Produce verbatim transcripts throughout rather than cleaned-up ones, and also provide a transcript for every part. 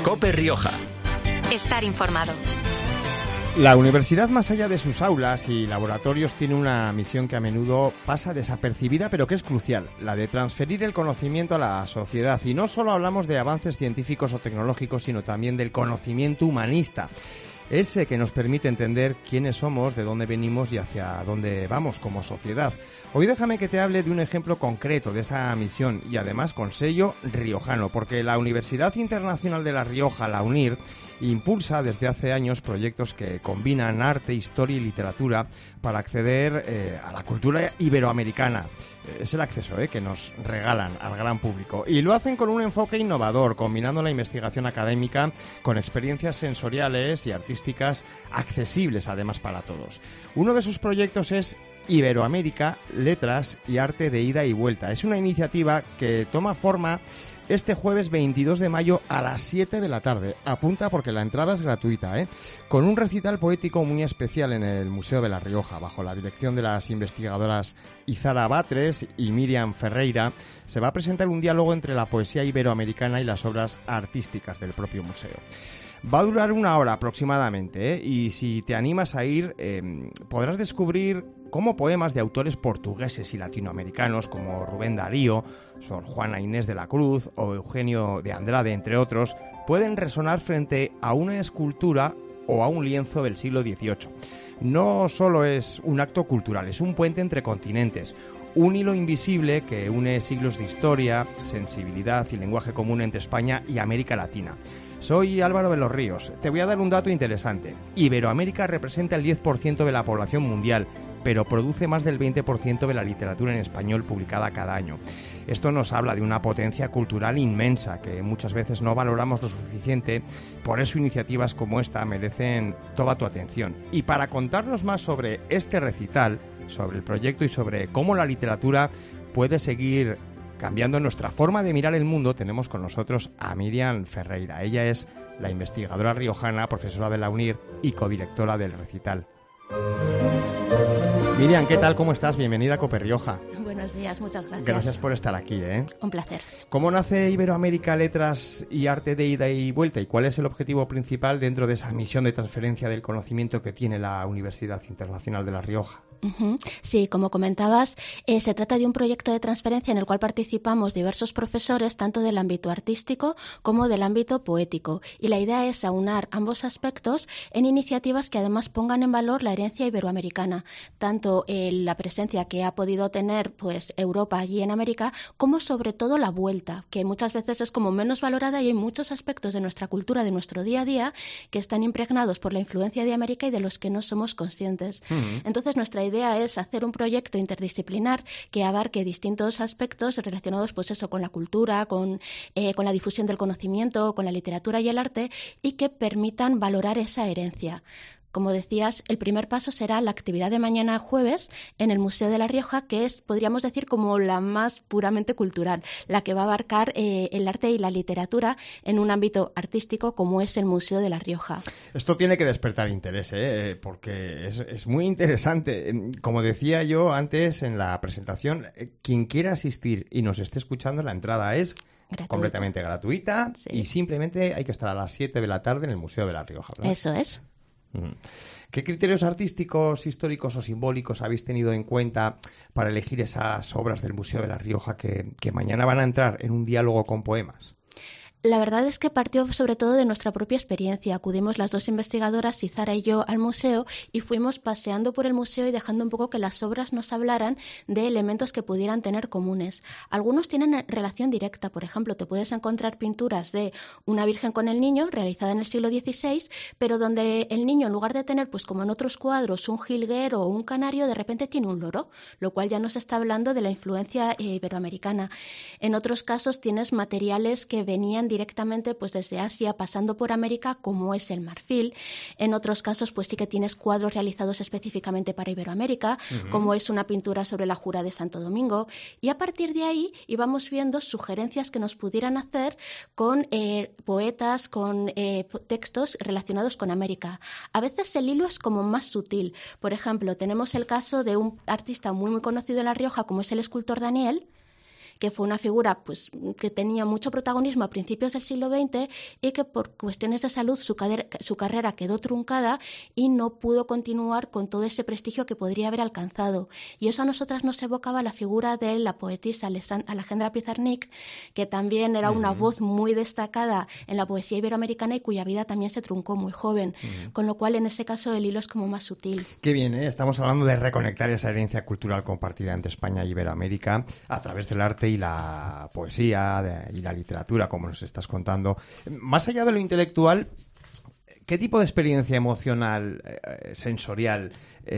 COPE Rioja. Estar informado. La universidad, más allá de sus aulas y laboratorios, tiene una misión que a menudo pasa desapercibida, pero que es crucial, la de transferir el conocimiento a la sociedad. Y no solo hablamos de avances científicos o tecnológicos, sino también del conocimiento humanista, ese que nos permite entender quiénes somos, de dónde venimos y hacia dónde vamos como sociedad. Hoy déjame que te hable de un ejemplo concreto de esa misión y además con sello riojano, porque la Universidad Internacional de La Rioja, la UNIR, impulsa desde hace años proyectos que combinan arte, historia y literatura para acceder eh, a la cultura iberoamericana. Es el acceso eh, que nos regalan al gran público. Y lo hacen con un enfoque innovador, combinando la investigación académica con experiencias sensoriales y artísticas accesibles además para todos. Uno de sus proyectos es Iberoamérica, Letras y Arte de Ida y Vuelta. Es una iniciativa que toma forma este jueves veintidós de mayo a las siete de la tarde. Apunta porque la entrada es gratuita, ¿eh? Con un recital poético muy especial en el Museo de La Rioja, bajo la dirección de las investigadoras Izara Batres y Miriam Ferreira. Se va a presentar un diálogo entre la poesía iberoamericana y las obras artísticas del propio museo. Va a durar una hora aproximadamente, ¿eh? Y si te animas a ir, eh, podrás descubrir cómo poemas de autores portugueses y latinoamericanos como Rubén Darío, Sor Juana Inés de la Cruz o Eugenio de Andrade, entre otros, pueden resonar frente a una escultura o a un lienzo del siglo dieciocho. No solo es un acto cultural, es un puente entre continentes, un hilo invisible que une siglos de historia, sensibilidad y lenguaje común entre España y América Latina. Soy Álvaro de los Ríos. Te voy a dar un dato interesante. Iberoamérica representa el diez por ciento de la población mundial, pero produce más del veinte por ciento de la literatura en español publicada cada año. Esto nos habla de una potencia cultural inmensa que muchas veces no valoramos lo suficiente. Por eso iniciativas como esta merecen toda tu atención. Y para contarnos más sobre este recital, sobre el proyecto y sobre cómo la literatura puede seguir cambiando nuestra forma de mirar el mundo, tenemos con nosotros a Miriam Ferreira. Ella es la investigadora riojana, profesora de la UNIR y codirectora del recital. Miriam, ¿qué tal? ¿Cómo estás? Bienvenida a COPE Rioja. Buenos días, muchas gracias. Gracias por estar aquí, ¿eh? Un placer. ¿Cómo nace Iberoamérica, Letras y Arte de Ida y Vuelta? ¿Y cuál es el objetivo principal dentro de esa misión de transferencia del conocimiento que tiene la Universidad Internacional de La Rioja? Uh-huh. Sí, como comentabas, eh, se trata de un proyecto de transferencia en el cual participamos diversos profesores, tanto del ámbito artístico como del ámbito poético. Y la idea es aunar ambos aspectos en iniciativas que además pongan en valor la herencia iberoamericana, tanto eh, la presencia que ha podido tener pues Europa allí en América, como sobre todo la vuelta, que muchas veces es como menos valorada y hay muchos aspectos de nuestra cultura, de nuestro día a día, que están impregnados por la influencia de América y de los que no somos conscientes. Uh-huh. Entonces, nuestra idea es hacer un proyecto interdisciplinar que abarque distintos aspectos relacionados pues eso, con la cultura, con, eh, con la difusión del conocimiento, con la literatura y el arte, y que permitan valorar esa herencia. Como decías, el primer paso será la actividad de mañana jueves en el Museo de La Rioja, que es, podríamos decir, como la más puramente cultural, la que va a abarcar eh, el arte y la literatura en un ámbito artístico como es el Museo de La Rioja. Esto tiene que despertar interés, ¿eh? Porque es, es muy interesante. Como decía yo antes en la presentación, quien quiera asistir y nos esté escuchando, la entrada es gratuita. Completamente gratuita, sí. Y simplemente hay que estar a las siete de la tarde en el Museo de La Rioja, ¿verdad? Eso es. ¿Qué criterios artísticos, históricos o simbólicos habéis tenido en cuenta para elegir esas obras del Museo de La Rioja que, que mañana van a entrar en un diálogo con poemas? La verdad es que partió sobre todo de nuestra propia experiencia. Acudimos las dos investigadoras, Izara y yo, al museo y fuimos paseando por el museo y dejando un poco que las obras nos hablaran de elementos que pudieran tener comunes. Algunos tienen relación directa. Por ejemplo, te puedes encontrar pinturas de una Virgen con el Niño realizada en el siglo dieciséis, pero donde el niño, en lugar de tener, pues como en otros cuadros, un jilguero o un canario, de repente tiene un loro, lo cual ya nos está hablando de la influencia eh, iberoamericana. En otros casos tienes materiales que venían directamente pues desde Asia pasando por América, como es el marfil. En otros casos pues sí que tienes cuadros realizados específicamente para Iberoamérica, uh-huh. como es una pintura sobre la Jura de Santo Domingo, y a partir de ahí íbamos viendo sugerencias que nos pudieran hacer con eh, poetas, con eh, textos relacionados con América. A veces el hilo es como más sutil. Por ejemplo, tenemos el caso de un artista muy muy conocido en La Rioja, como es el escultor Daniel, que fue una figura pues, que tenía mucho protagonismo a principios del siglo veinte y que por cuestiones de salud su, cader- su carrera quedó truncada y no pudo continuar con todo ese prestigio que podría haber alcanzado. Y eso a nosotras nos evocaba la figura de la poetisa Alejandra Pizarnik, que también era una uh-huh. voz muy destacada en la poesía iberoamericana y cuya vida también se truncó muy joven, uh-huh. con lo cual en ese caso el hilo es como más sutil. Qué bien, ¿eh? Estamos hablando de reconectar esa herencia cultural compartida entre España y Iberoamérica a través del arte y la poesía de, y la literatura, como nos estás contando. Más allá de lo intelectual, ¿qué tipo de experiencia emocional, eh, sensorial,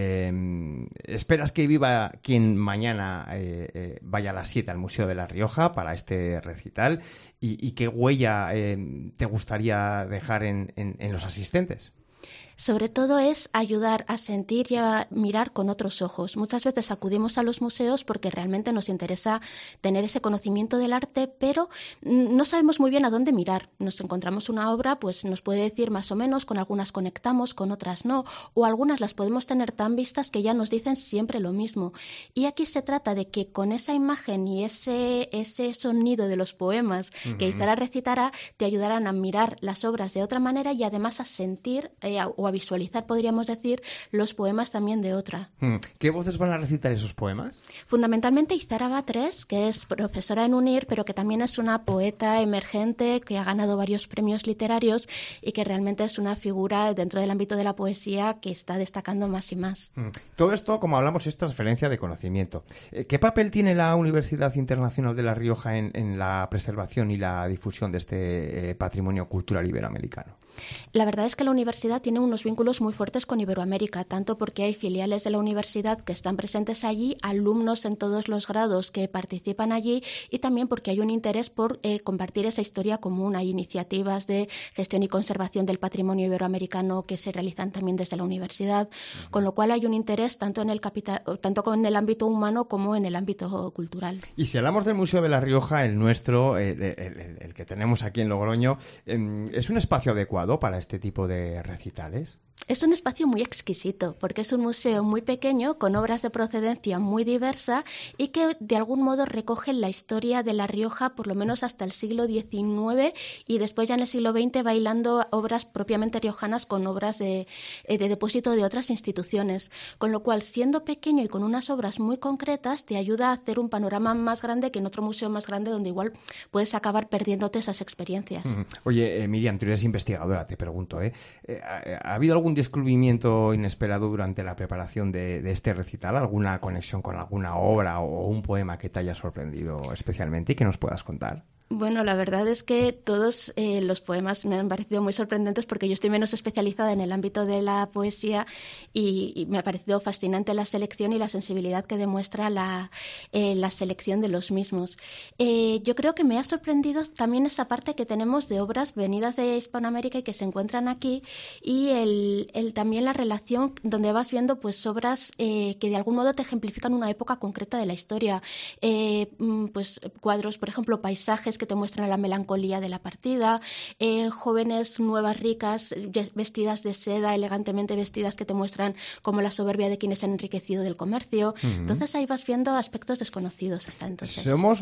eh, esperas que viva quien mañana eh, eh, vaya a las siete al Museo de La Rioja para este recital? ¿Y, y qué huella eh, te gustaría dejar en, en, en los asistentes? Sobre todo es ayudar a sentir y a mirar con otros ojos. Muchas veces acudimos a los museos porque realmente nos interesa tener ese conocimiento del arte, pero no sabemos muy bien a dónde mirar. Nos encontramos una obra, pues nos puede decir más o menos, con algunas conectamos, con otras no, o algunas las podemos tener tan vistas que ya nos dicen siempre lo mismo. Y aquí se trata de que con esa imagen y ese, ese sonido de los poemas uh-huh. que Izara recitará, te ayudarán a mirar las obras de otra manera y además a sentir eh, o a visualizar, podríamos decir, los poemas también de otra. ¿Qué voces van a recitar esos poemas? Fundamentalmente Izara Batres, que es profesora en UNIR, pero que también es una poeta emergente que ha ganado varios premios literarios y que realmente es una figura dentro del ámbito de la poesía que está destacando más y más. Todo esto, como hablamos, es transferencia de conocimiento. ¿Qué papel tiene la Universidad Internacional de La Rioja en, en la preservación y la difusión de este eh, patrimonio cultural iberoamericano? La verdad es que la universidad tiene unos vínculos muy fuertes con Iberoamérica, tanto porque hay filiales de la universidad que están presentes allí, alumnos en todos los grados que participan allí y también porque hay un interés por eh, compartir esa historia común. Hay iniciativas de gestión y conservación del patrimonio iberoamericano que se realizan también desde la universidad, uh-huh. con lo cual hay un interés tanto en el capital, tanto en el ámbito humano como en el ámbito cultural. Y si hablamos del Museo de La Rioja, el nuestro, el, el, el, el que tenemos aquí en Logroño, ¿es un espacio adecuado para este tipo de recitales? Es un espacio muy exquisito porque es un museo muy pequeño con obras de procedencia muy diversa y que de algún modo recogen la historia de La Rioja por lo menos hasta el siglo diecinueve y después ya en el siglo veinte va hilando obras propiamente riojanas con obras de, de depósito de otras instituciones. Con lo cual, siendo pequeño y con unas obras muy concretas, te ayuda a hacer un panorama más grande que en otro museo más grande donde igual puedes acabar perdiéndote esas experiencias. Mm. Oye, eh, Miriam, tú eres investigadora, te pregunto, ¿eh? eh ¿ha, ¿ha habido algún descubrimiento inesperado durante la preparación de, de este recital? ¿Alguna conexión con alguna obra o un poema que te haya sorprendido especialmente y que nos puedas contar? Bueno, la verdad es que todos eh, los poemas me han parecido muy sorprendentes porque yo estoy menos especializada en el ámbito de la poesía y, y me ha parecido fascinante la selección y la sensibilidad que demuestra la, eh, la selección de los mismos. Eh, yo creo que me ha sorprendido también esa parte que tenemos de obras venidas de Hispanoamérica y que se encuentran aquí y el, el, también la relación donde vas viendo pues obras eh, que de algún modo te ejemplifican una época concreta de la historia. Eh, pues cuadros, por ejemplo, paisajes que te muestran la melancolía de la partida, eh, jóvenes nuevas ricas vestidas de seda, elegantemente vestidas que te muestran como la soberbia de quienes han enriquecido del comercio. Uh-huh. Entonces ahí vas viendo aspectos desconocidos hasta entonces. Somos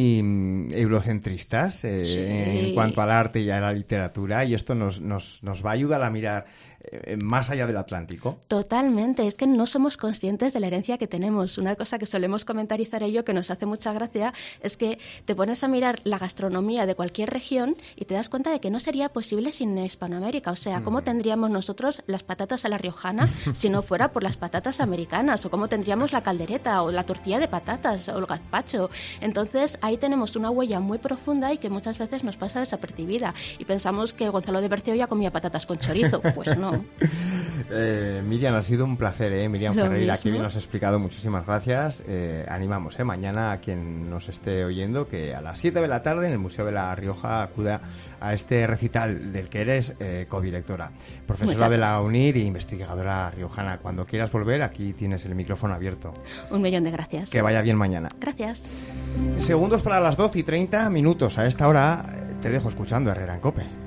muy eurocentristas eh, sí. en cuanto al arte y a la literatura y esto nos, nos, nos va a ayudar a mirar eh, más allá del Atlántico. Totalmente, es que no somos conscientes de la herencia que tenemos. Una cosa que solemos comentarizar ello que nos hace mucha gracia es que te pones a mirar la gastronomía de cualquier región y te das cuenta de que no sería posible sin Hispanoamérica. O sea, ¿cómo tendríamos nosotros las patatas a la riojana si no fuera por las patatas americanas? ¿O cómo tendríamos la caldereta o la tortilla de patatas o el gazpacho? Entonces, ahí tenemos una huella muy profunda y que muchas veces nos pasa desapercibida. Y pensamos que Gonzalo de Berceo ya comía patatas con chorizo. Pues no. eh, Miriam, ha sido un placer, ¿eh? Miriam Lo Ferreira, mismo. que bien nos ha explicado. Muchísimas gracias. Eh, animamos, ¿eh? Mañana a quien nos esté oyendo que a las siete de la tarde en el Museo de La Rioja acuda a este recital del que eres eh, codirectora, profesora Muchas de la UNIR e investigadora riojana. Cuando quieras volver, aquí tienes el micrófono abierto. Un millón de gracias. Que vaya bien mañana. Gracias. Segundos para las doce y treinta minutos. A esta hora te dejo escuchando Herrera en COPE.